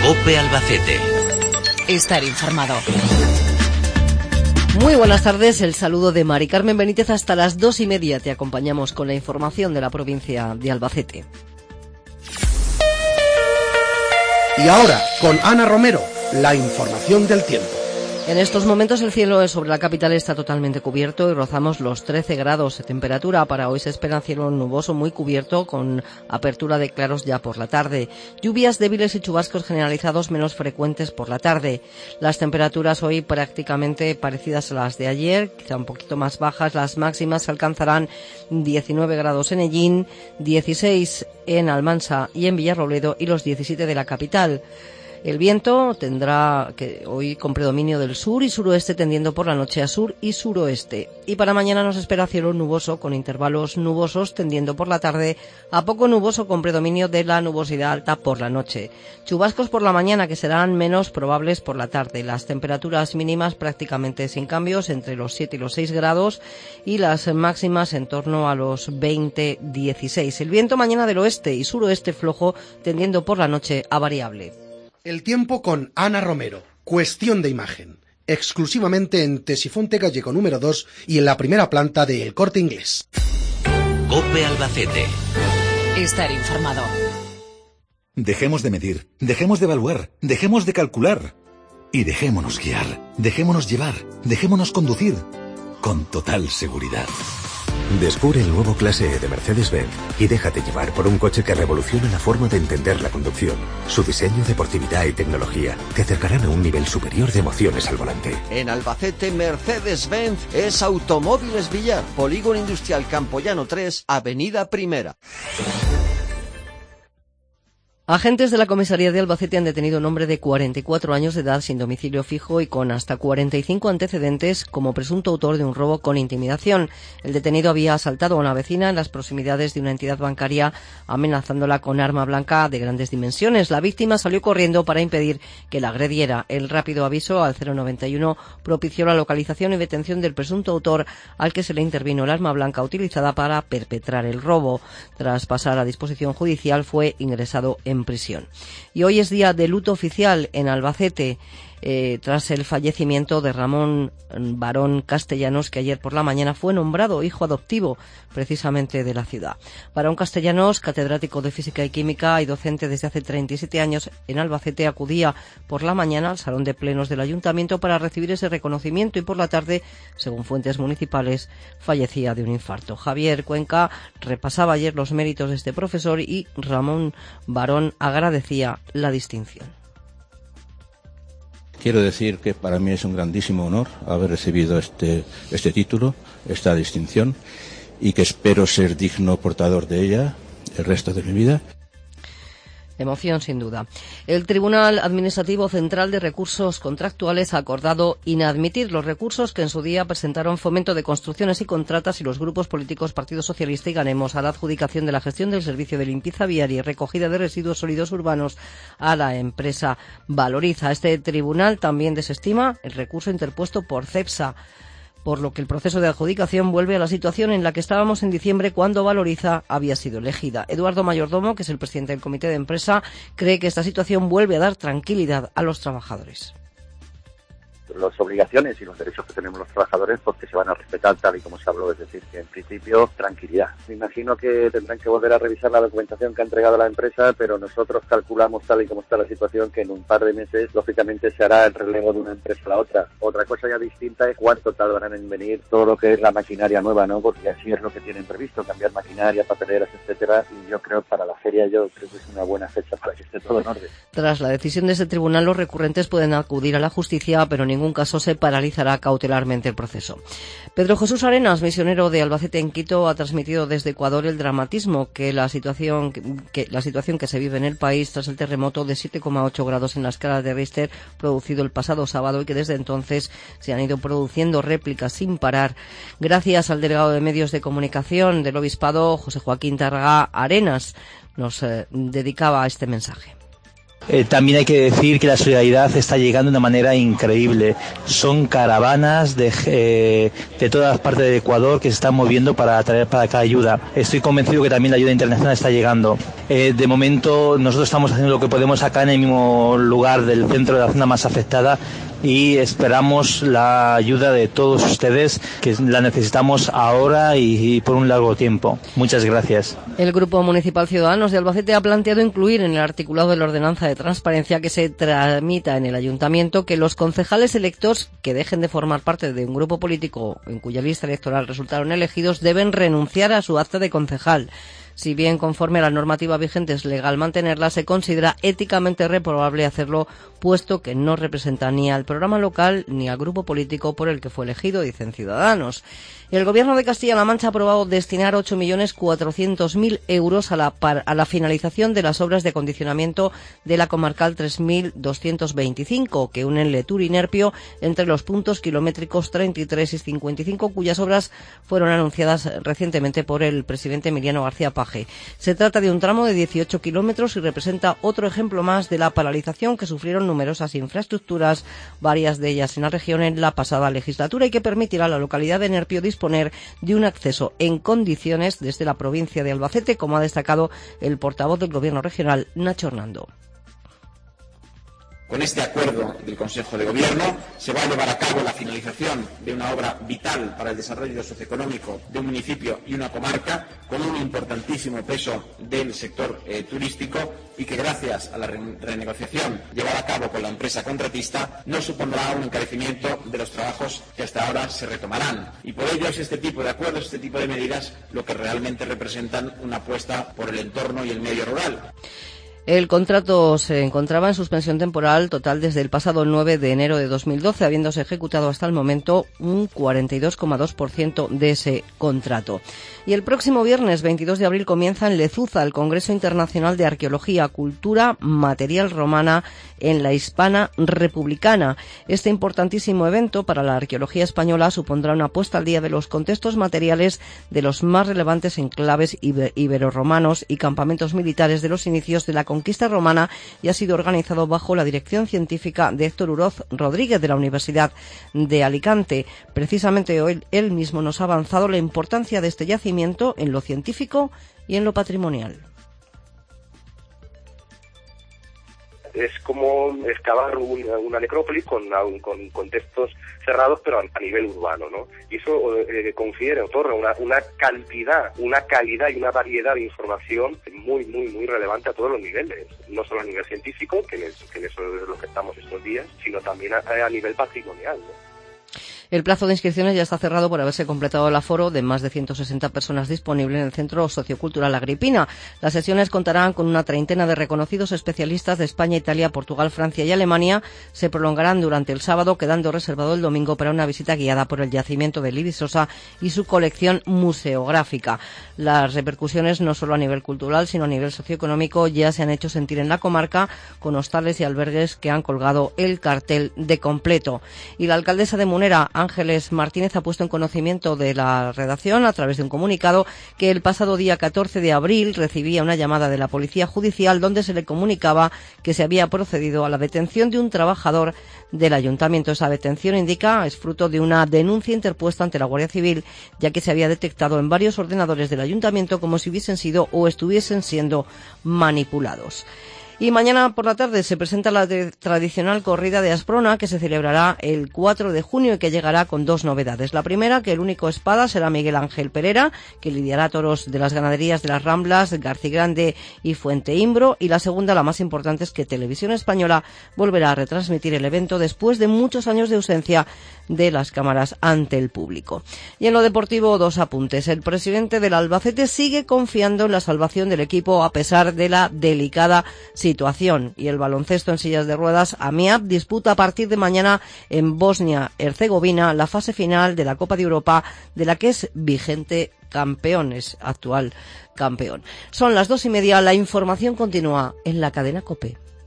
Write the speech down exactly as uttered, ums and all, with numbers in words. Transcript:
COPE Albacete. Estar informado. Muy buenas tardes, el saludo de Mari Carmen Benítez. Hasta las dos y media te acompañamos con la información de la provincia de Albacete. Y ahora, con Ana Romero, la información del tiempo. En estos momentos el cielo sobre la capital está totalmente cubierto y rozamos los trece grados de temperatura. Para hoy se espera cielo nuboso muy cubierto con apertura de claros ya por la tarde. Lluvias débiles y chubascos generalizados menos frecuentes por la tarde. Las temperaturas hoy prácticamente parecidas a las de ayer, quizá un poquito más bajas. Las máximas alcanzarán diecinueve grados en Ellín, dieciséis en Almansa y en Villarrobledo y los diecisiete de la capital. El viento tendrá que hoy con predominio del sur y suroeste, tendiendo por la noche a sur y suroeste. Y para mañana nos espera cielo nuboso con intervalos nubosos, tendiendo por la tarde a poco nuboso con predominio de la nubosidad alta por la noche. Chubascos por la mañana que serán menos probables por la tarde. Las temperaturas mínimas prácticamente sin cambios, entre los siete y los seis grados, y las máximas en torno a los veinte dieciséis. El viento mañana del oeste y suroeste flojo, tendiendo por la noche a variable. El tiempo con Ana Romero. Cuestión de imagen. Exclusivamente en Tesifonte Gallego número dos y en la primera planta de El Corte Inglés. COPE Albacete. Estar informado. Dejemos de medir, dejemos de evaluar, dejemos de calcular. Y dejémonos guiar, dejémonos llevar, dejémonos conducir. Con total seguridad. Descubre el nuevo Clase E de Mercedes-Benz y déjate llevar por un coche que revoluciona la forma de entender la conducción. Su diseño, deportividad y tecnología te acercarán a un nivel superior de emociones al volante. En Albacete, Mercedes-Benz es Automóviles Villar, Polígono Industrial Campoyano tres, Avenida Primera. Agentes de la comisaría de Albacete han detenido a un hombre de cuarenta y cuatro años de edad sin domicilio fijo y con hasta cuarenta y cinco antecedentes como presunto autor de un robo con intimidación. El detenido había asaltado a una vecina en las proximidades de una entidad bancaria, amenazándola con arma blanca de grandes dimensiones. La víctima salió corriendo para impedir que la agrediera. El rápido aviso al cero noventa y uno propició la localización y detención del presunto autor, al que se le intervino el arma blanca utilizada para perpetrar el robo. Tras pasar a disposición judicial, fue ingresado en prisión. Y hoy es día de luto oficial en Albacete, eh, tras el fallecimiento de Ramón Barón Castellanos, que ayer por la mañana fue nombrado hijo adoptivo precisamente de la ciudad. Barón Castellanos, catedrático de Física y Química y docente desde hace treinta y siete años en Albacete, acudía por la mañana al salón de plenos del ayuntamiento para recibir ese reconocimiento y por la tarde, según fuentes municipales, fallecía de un infarto. Javier Cuenca repasaba ayer los méritos de este profesor y Ramón Barón agradecía la distinción. Quiero decir que para mí es un grandísimo honor haber recibido este, este título, esta distinción, y que espero ser digno portador de ella el resto de mi vida. Emoción, sin duda. El Tribunal Administrativo Central de Recursos Contractuales ha acordado inadmitir los recursos que en su día presentaron Fomento de Construcciones y Contratas y los grupos políticos Partido Socialista y Ganemos a la adjudicación de la gestión del servicio de limpieza viaria y recogida de residuos sólidos urbanos a la empresa Valoriza. Este tribunal también desestima el recurso interpuesto por CEPSA, por lo que el proceso de adjudicación vuelve a la situación en la que estábamos en diciembre cuando Valoriza había sido elegida. Eduardo Mayordomo, que es el presidente del comité de empresa, cree que esta situación vuelve a dar tranquilidad a los trabajadores. Las obligaciones y los derechos que tenemos los trabajadores porque se van a respetar tal y como se habló, es decir, que en principio tranquilidad. Me imagino que tendrán que volver a revisar la documentación que ha entregado la empresa, pero nosotros calculamos tal y como está la situación que en un par de meses lógicamente se hará el relevo de una empresa a la otra. Otra cosa ya distinta es cuánto tardarán en venir todo lo que es la maquinaria nueva, ¿no? Porque así es lo que tienen previsto, cambiar maquinaria, papeleras, etcétera, y yo creo para la feria yo creo que es una buena fecha para que esté todo en orden. Tras la decisión de este tribunal, los recurrentes pueden acudir a la justicia, pero en ningún caso se paralizará cautelarmente el proceso. Pedro Jesús Arenas, misionero de Albacete en Quito, ha transmitido desde Ecuador el dramatismo que la situación que la situación que se vive en el país tras el terremoto de siete coma ocho grados en la escala de Richter producido el pasado sábado y que desde entonces se han ido produciendo réplicas sin parar. Gracias al delegado de Medios de Comunicación del Obispado, José Joaquín Targa Arenas, nos eh, dedicaba a este mensaje. Eh, también hay que decir que la solidaridad está llegando de una manera increíble. Son caravanas de, eh, de todas partes del Ecuador que se están moviendo para traer para acá ayuda. Estoy convencido que también la ayuda internacional está llegando. Eh, de momento nosotros estamos haciendo lo que podemos acá en el mismo lugar del centro de la zona más afectada y esperamos la ayuda de todos ustedes, que la necesitamos ahora y, y por un largo tiempo. Muchas gracias. El Grupo Municipal Ciudadanos de Albacete ha planteado incluir en el articulado de la ordenanza de transparencia que se tramita en el ayuntamiento que los concejales electos que dejen de formar parte de un grupo político en cuya lista electoral resultaron elegidos deben renunciar a su acta de concejal. Si bien conforme a la normativa vigente es legal mantenerla, se considera éticamente reprobable hacerlo, puesto que no representa ni al programa local ni al grupo político por el que fue elegido, dicen Ciudadanos. El Gobierno de Castilla-La Mancha ha aprobado destinar ocho millones cuatrocientos mil euros a la, a la finalización de las obras de acondicionamiento de la comarcal tres mil doscientos veinticinco, que unen Letur y Nerpio entre los puntos kilométricos treinta y tres y cincuenta y cinco, cuyas obras fueron anunciadas recientemente por el presidente Emiliano García Paje. Se trata de un tramo de dieciocho kilómetros y representa otro ejemplo más de la paralización que sufrieron numerosas infraestructuras, varias de ellas en la región en la pasada legislatura, y que permitirá a la localidad de Nerpio disponer de un acceso en condiciones desde la provincia de Albacete, como ha destacado el portavoz del Gobierno regional, Nacho Hernando. Con este acuerdo del Consejo de Gobierno se va a llevar a cabo la finalización de una obra vital para el desarrollo socioeconómico de un municipio y una comarca con un importantísimo peso del sector eh, turístico y que gracias a la re renegociación llevada a cabo con la empresa contratista no supondrá un encarecimiento de los trabajos que hasta ahora se retomarán. Y por ello es este tipo de acuerdos, este tipo de medidas lo que realmente representan una apuesta por el entorno y el medio rural. El contrato se encontraba en suspensión temporal total desde el pasado nueve de enero de dos mil doce, habiéndose ejecutado hasta el momento un cuarenta y dos coma dos por ciento de ese contrato. Y el próximo viernes veintidós de abril comienza en Lezuza el Congreso Internacional de Arqueología, Cultura Material Romana en la Hispana Republicana. Este importantísimo evento para la arqueología española supondrá una puesta al día de los contextos materiales de los más relevantes enclaves iber iberorromanos y campamentos militares de los inicios de la conquista romana, y ha sido organizado bajo la dirección científica de Héctor Uroz Rodríguez de la Universidad de Alicante. Precisamente hoy él mismo nos ha avanzado la importancia de este yacimiento en lo científico y en lo patrimonial. Es como excavar una, una necrópolis con, con contextos cerrados, pero a, a nivel urbano, ¿no? Y eso eh, confiere, otorga una, una cantidad, una calidad y una variedad de información muy, muy, muy relevante a todos los niveles. No solo a nivel científico, que en, el, que en eso es lo que estamos estos días, sino también a, a nivel patrimonial, ¿no? El plazo de inscripciones ya está cerrado por haberse completado el aforo de más de ciento sesenta personas disponible en el Centro Sociocultural Agripina. Las sesiones contarán con una treintena de reconocidos especialistas de España, Italia, Portugal, Francia y Alemania. Se prolongarán durante el sábado, quedando reservado el domingo para una visita guiada por el yacimiento de Libisosa y su colección museográfica. Las repercusiones, no solo a nivel cultural, sino a nivel socioeconómico, ya se han hecho sentir en la comarca, con hostales y albergues que han colgado el cartel de completo. Y la alcaldesa de Munera, Ángeles Martínez, ha puesto en conocimiento de la redacción, a través de un comunicado, que el pasado día catorce de abril recibía una llamada de la Policía Judicial donde se le comunicaba que se había procedido a la detención de un trabajador del ayuntamiento. Esa detención, indica, es fruto de una denuncia interpuesta ante la Guardia Civil, ya que se había detectado en varios ordenadores del ayuntamiento como si hubiesen sido o estuviesen siendo manipulados. Y mañana por la tarde se presenta la tradicional corrida de Asprona, que se celebrará el cuatro de junio y que llegará con dos novedades. La primera, que el único espada será Miguel Ángel Pereira, que lidiará toros de las ganaderías de las Ramblas, Garcigrande y Fuente Imbro. Y la segunda, la más importante, es que Televisión Española volverá a retransmitir el evento después de muchos años de ausencia de las cámaras ante el público. Y en lo deportivo, dos apuntes. El presidente del Albacete sigue confiando en la salvación del equipo a pesar de la delicada situación. Y el baloncesto en sillas de ruedas, AMIAP, disputa a partir de mañana en Bosnia-Herzegovina la fase final de la Copa de Europa, de la que es vigente campeón, es actual campeón. Son las dos y media, la información continúa en la cadena COPE.